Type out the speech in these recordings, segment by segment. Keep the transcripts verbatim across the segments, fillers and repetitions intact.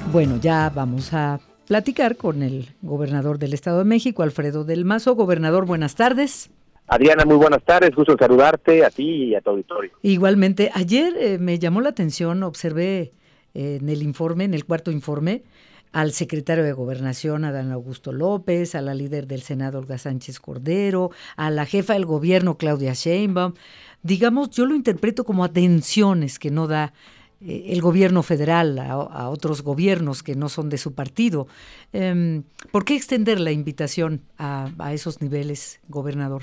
Bueno, ya vamos a platicar con el gobernador del Estado de México, Alfredo del Mazo. Gobernador, buenas tardes. Adriana, muy buenas tardes, gusto en saludarte a ti y a tu auditorio. Igualmente, ayer eh, me llamó la atención, observé eh, en el informe, en el cuarto informe, al secretario de Gobernación, Adán Augusto López, a la líder del Senado, Olga Sánchez Cordero, a la jefa del gobierno, Claudia Sheinbaum. Digamos, yo lo interpreto como atenciones que no da eh, el gobierno federal a, a otros gobiernos que no son de su partido. Eh, ¿Por qué extender la invitación a, a esos niveles, gobernador?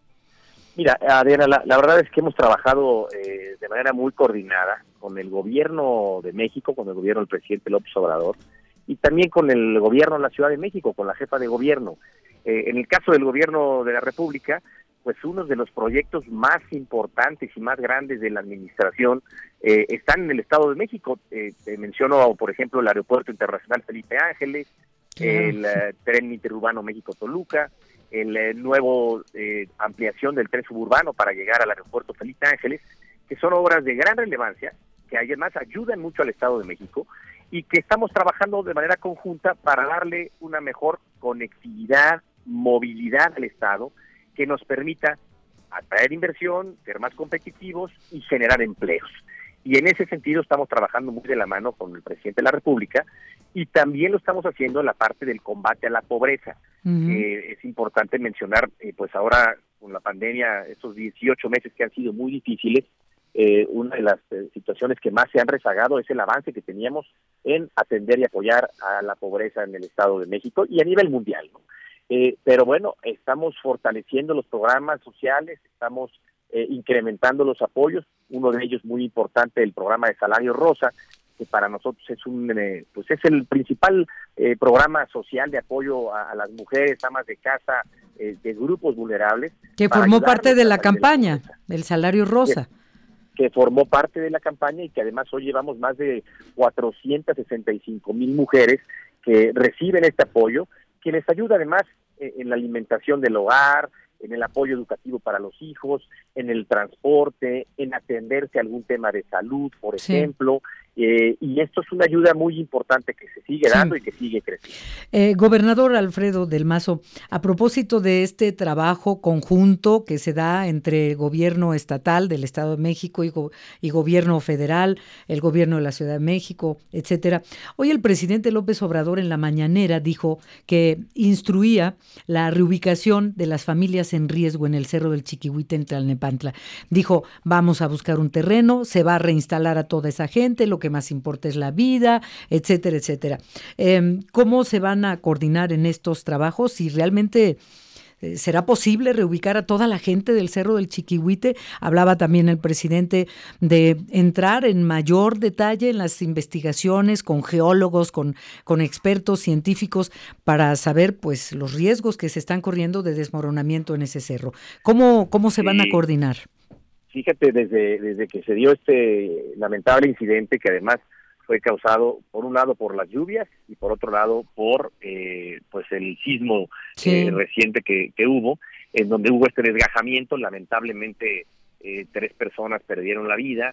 Mira, Adriana, la, la verdad es que hemos trabajado eh, de manera muy coordinada con el gobierno de México, con el gobierno del presidente López Obrador, y también con el gobierno de la Ciudad de México, con la jefa de gobierno. Eh, en el caso del gobierno de la República, pues uno de los proyectos más importantes y más grandes de la administración eh, están en el Estado de México. Eh, te menciono, por ejemplo, el Aeropuerto Internacional Felipe Ángeles, claro. el uh, Tren Interurbano México-Toluca, el eh, nuevo eh, ampliación del tren suburbano para llegar al Aeropuerto Felipe Ángeles, que son obras de gran relevancia, que además ayudan mucho al Estado de México, y que estamos trabajando de manera conjunta para darle una mejor conectividad, movilidad al Estado, que nos permita atraer inversión, ser más competitivos y generar empleos. Y en ese sentido estamos trabajando muy de la mano con el presidente de la República, y también lo estamos haciendo en la parte del combate a la pobreza. Uh-huh. Eh, es importante mencionar, eh, pues ahora con la pandemia, estos dieciocho meses que han sido muy difíciles, eh, una de las eh, situaciones que más se han rezagado es el avance que teníamos en atender y apoyar a la pobreza en el Estado de México y a nivel mundial, ¿no? Eh, pero bueno, estamos fortaleciendo los programas sociales, estamos eh, incrementando los apoyos, uno de ellos muy importante, el programa de Salario Rosa, que para nosotros es un eh, pues es el principal eh, programa social de apoyo a, a las mujeres, amas de casa, eh, de grupos vulnerables. Que formó parte de la campaña, del Salario Rosa. Que, que formó parte de la campaña y que además hoy llevamos más de cuatrocientas sesenta y cinco mil mujeres que reciben este apoyo, que les ayuda además eh, en la alimentación del hogar, en el apoyo educativo para los hijos, en el transporte, en atenderse a algún tema de salud, por sí. ejemplo, eh, y esto es una ayuda muy importante que se sigue dando sí. y que sigue creciendo. Eh, gobernador Alfredo del Mazo, a propósito de este trabajo conjunto que se da entre el gobierno estatal del Estado de México y, go- y gobierno federal, el gobierno de la Ciudad de México, etcétera, hoy el presidente López Obrador en la mañanera dijo que instruía la reubicación de las familias en riesgo en el Cerro del Chiquihuite en Tlalnepantla. Dijo, vamos a buscar un terreno, se va a reinstalar a toda esa gente, lo que más importa es la vida, etcétera, etcétera. Eh, ¿Cómo se van a coordinar en estos trabajos? ¿Y realmente eh, será posible reubicar a toda la gente del Cerro del Chiquihuite? Hablaba también el presidente de entrar en mayor detalle en las investigaciones con geólogos, con, con expertos científicos para saber pues los riesgos que se están corriendo de desmoronamiento en ese cerro. ¿Cómo, cómo se sí. van a coordinar? Fíjate, desde, desde que se dio este lamentable incidente, que además fue causado, por un lado, por las lluvias y por otro lado, por eh, pues el sismo sí. eh, reciente que, que hubo, en donde hubo este desgajamiento. Lamentablemente, eh, tres personas perdieron la vida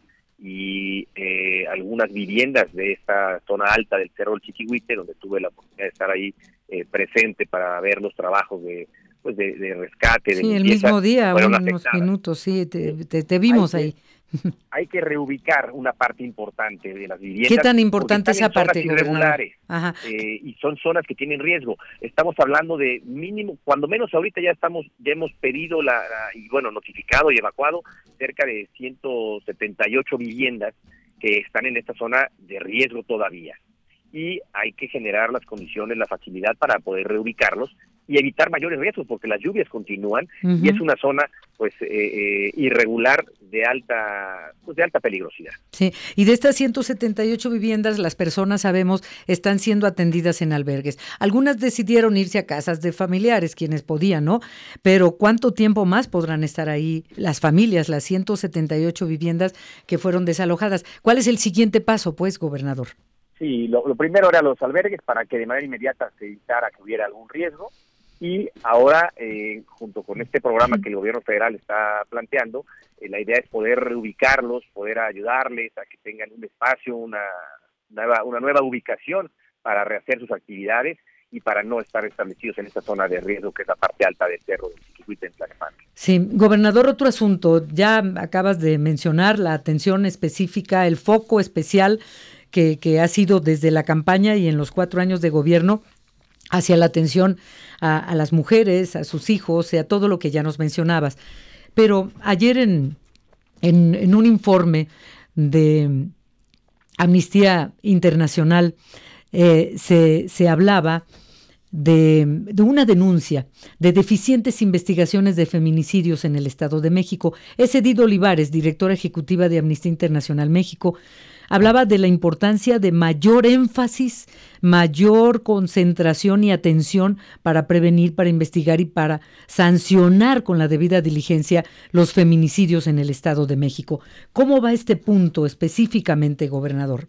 y eh, algunas viviendas de esta zona alta del Cerro del Chiquihuite, donde tuve la oportunidad de estar ahí eh, presente para ver los trabajos de pues de, de rescate, de sí, limpieza, el mismo día, unos afectadas. minutos, sí, te, te, te vimos hay ahí. Que, hay que reubicar una parte importante de las viviendas. ¿Qué tan importante esa parte, irregulares eh, y son zonas que tienen riesgo. Estamos hablando de mínimo, cuando menos ahorita ya estamos, ya hemos pedido la, la y bueno, notificado y evacuado cerca de ciento setenta y ocho viviendas que están en esta zona de riesgo todavía. Y hay que generar las condiciones, la facilidad para poder reubicarlos y evitar mayores riesgos, porque las lluvias continúan uh-huh. y es una zona pues eh, eh, irregular de alta pues de alta peligrosidad. Sí, y de estas ciento setenta y ocho viviendas, las personas, sabemos, están siendo atendidas en albergues. Algunas decidieron irse a casas de familiares, quienes podían, ¿no? Pero ¿cuánto tiempo más podrán estar ahí las familias, las ciento setenta y ocho viviendas que fueron desalojadas? ¿Cuál es el siguiente paso, pues, gobernador? Sí, lo, lo primero era los albergues para que de manera inmediata se evitara que hubiera algún riesgo. Y ahora, eh, junto con este programa que el gobierno federal está planteando, eh, la idea es poder reubicarlos, poder ayudarles a que tengan un espacio, una nueva, una nueva ubicación para rehacer sus actividades y para no estar establecidos en esta zona de riesgo que es la parte alta del cerro del Chiquihuite en Tlalnepantla. Sí, gobernador, otro asunto, ya acabas de mencionar la atención específica, el foco especial que, que ha sido desde la campaña y en los cuatro años de gobierno hacia la atención a, a las mujeres, a sus hijos y a todo lo que ya nos mencionabas. Pero ayer en, en, en un informe de Amnistía Internacional eh, se, se hablaba de, de una denuncia de deficientes investigaciones de feminicidios en el Estado de México. Es Edith Olivares, directora ejecutiva de Amnistía Internacional México, hablaba de la importancia de mayor énfasis, mayor concentración y atención para prevenir, para investigar y para sancionar con la debida diligencia los feminicidios en el Estado de México. ¿Cómo va este punto específicamente, gobernador?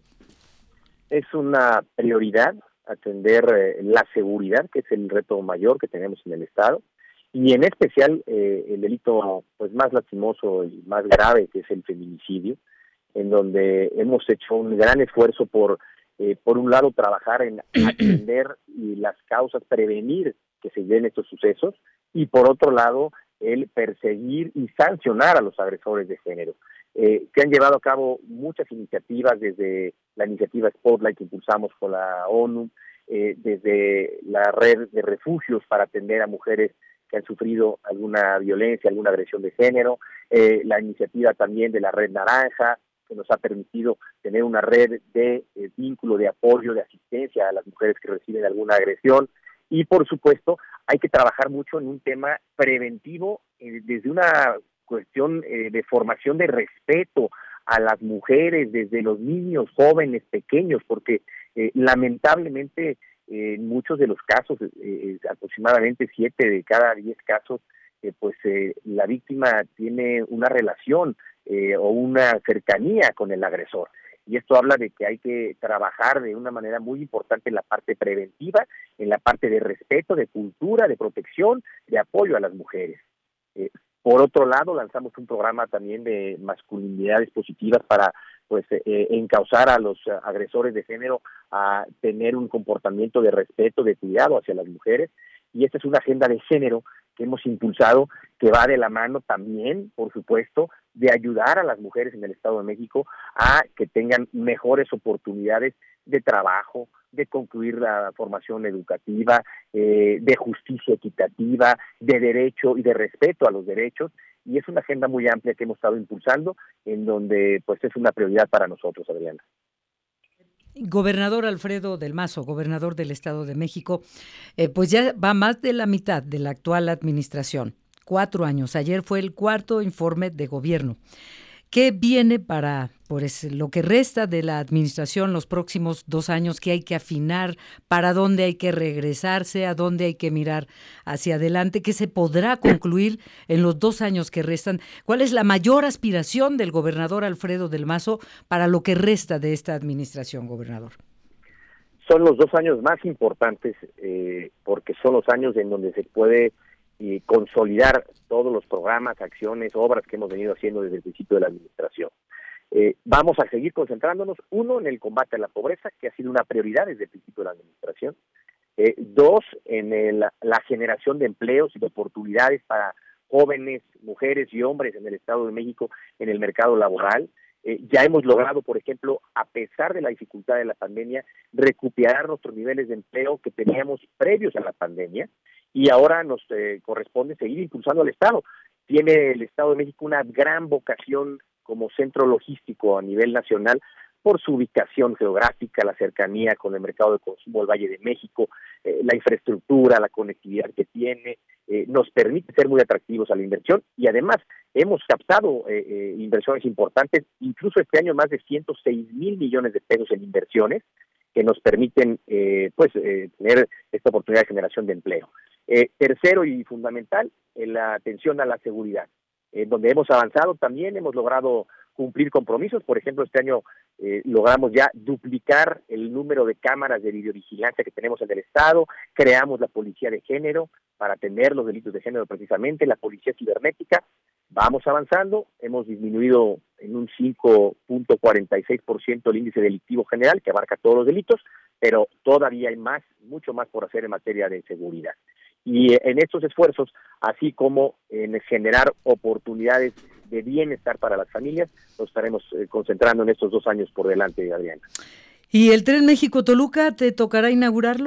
Es una prioridad atender eh, la seguridad, que es el reto mayor que tenemos en el Estado, y en especial eh, el delito pues más lastimoso y más grave, que es el feminicidio, en donde hemos hecho un gran esfuerzo por, eh, por un lado, trabajar en atender y las causas, prevenir que se den estos sucesos, y por otro lado, el perseguir y sancionar a los agresores de género. Eh, que han llevado a cabo muchas iniciativas, desde la iniciativa Spotlight que impulsamos con la ONU, eh, desde la red de refugios para atender a mujeres que han sufrido alguna violencia, alguna agresión de género, eh, la iniciativa también de la Red Naranja, que nos ha permitido tener una red de eh, vínculo, de apoyo, de asistencia a las mujeres que reciben alguna agresión. Y por supuesto, hay que trabajar mucho en un tema preventivo, eh, desde una cuestión eh, de formación de respeto a las mujeres, desde los niños, jóvenes, pequeños, porque eh, lamentablemente eh, en muchos de los casos, eh, aproximadamente siete de cada diez casos, eh, pues eh, la víctima tiene una relación eh, o una cercanía con el agresor. Y esto habla de que hay que trabajar de una manera muy importante en la parte preventiva, en la parte de respeto, de cultura, de protección, de apoyo a las mujeres. Eh, por otro lado, lanzamos un programa también de masculinidades positivas para pues eh, encauzar a los agresores de género a tener un comportamiento de respeto, de cuidado hacia las mujeres. Y esta es una agenda de género que hemos impulsado, que va de la mano también, por supuesto, de ayudar a las mujeres en el Estado de México a que tengan mejores oportunidades de trabajo, de concluir la formación educativa, eh, de justicia equitativa, de derecho y de respeto a los derechos. Y es una agenda muy amplia que hemos estado impulsando, en donde pues es una prioridad para nosotros, Adriana. Gobernador Alfredo del Mazo, gobernador del Estado de México, eh, pues ya va más de la mitad de la actual administración, cuatro años. Ayer fue el cuarto informe de gobierno. ¿Qué viene para pues, lo que resta de la administración los próximos dos años? ¿Qué hay que afinar? ¿Para dónde hay que regresarse? ¿A dónde hay que mirar hacia adelante? ¿Qué se podrá concluir en los dos años que restan? ¿Cuál es la mayor aspiración del gobernador Alfredo del Mazo para lo que resta de esta administración, gobernador? Son los dos años más importantes eh, porque son los años en donde se puede y consolidar todos los programas, acciones, obras que hemos venido haciendo desde el principio de la administración. Eh, vamos a seguir concentrándonos, uno, en el combate a la pobreza, que ha sido una prioridad desde el principio de la administración, eh, dos, en el, la generación de empleos y de oportunidades para jóvenes, mujeres y hombres en el Estado de México en el mercado laboral. Eh, ya hemos logrado, por ejemplo, a pesar de la dificultad de la pandemia, recuperar nuestros niveles de empleo que teníamos previos a la pandemia, y ahora nos eh, corresponde seguir impulsando al Estado. Tiene el Estado de México una gran vocación como centro logístico a nivel nacional por su ubicación geográfica, la cercanía con el mercado de consumo del Valle de México, eh, la infraestructura, la conectividad que tiene, eh, nos permite ser muy atractivos a la inversión, y además hemos captado eh, eh, inversiones importantes, incluso este año más de ciento seis mil millones de pesos en inversiones que nos permiten eh, pues eh, tener esta oportunidad de generación de empleo. Eh, tercero y fundamental, eh, la atención a la seguridad, eh, donde hemos avanzado también, hemos logrado cumplir compromisos. Por ejemplo, este año eh, logramos ya duplicar el número de cámaras de videovigilancia que tenemos en el Estado, creamos la Policía de Género para atender los delitos de género precisamente, la Policía Cibernética, vamos avanzando, hemos disminuido en un cinco punto cuarenta y seis por ciento el índice delictivo general, que abarca todos los delitos, pero todavía hay más, mucho más por hacer en materia de seguridad. Y en estos esfuerzos, así como en generar oportunidades de bienestar para las familias, nos estaremos eh, concentrando en estos dos años por delante, Adriana. ¿Y el Tren México-Toluca te tocará inaugurarlo?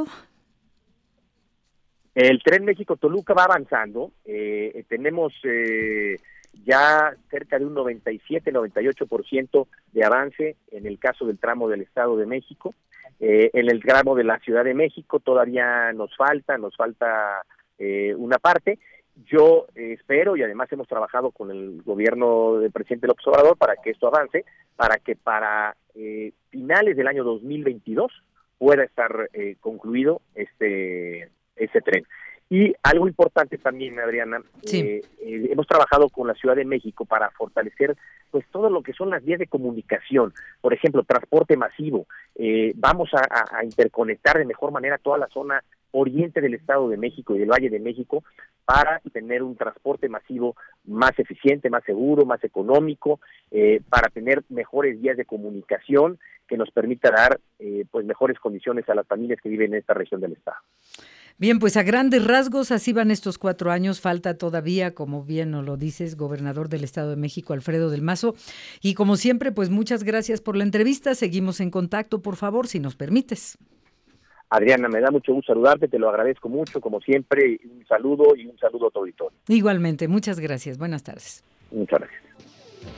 El Tren México-Toluca va avanzando, eh, tenemos eh, ya cerca de un noventa y siete, noventa y ocho por ciento de avance en el caso del tramo del Estado de México. Eh, en el tramo de la Ciudad de México todavía nos falta, nos falta eh, una parte. Yo eh, espero, y además hemos trabajado con el gobierno del presidente López Obrador para que esto avance, para que para eh, finales del año dos mil veintidós pueda estar eh, concluido este ese tren. Y algo importante también, Adriana, sí. eh, eh, hemos trabajado con la Ciudad de México para fortalecer pues todo lo que son las vías de comunicación, por ejemplo, transporte masivo. Eh, vamos a, a, a interconectar de mejor manera toda la zona oriente del Estado de México y del Valle de México para tener un transporte masivo más eficiente, más seguro, más económico, eh, para tener mejores vías de comunicación que nos permita dar eh, pues mejores condiciones a las familias que viven en esta región del Estado. Bien, pues a grandes rasgos así van estos cuatro años, falta todavía, como bien nos lo dices, gobernador del Estado de México, Alfredo del Mazo, y como siempre, pues muchas gracias por la entrevista, seguimos en contacto, por favor, si nos permites. Adriana, me da mucho gusto saludarte, te lo agradezco mucho, como siempre, un saludo y un saludo a tu auditorio. Igualmente, muchas gracias, buenas tardes. Muchas gracias.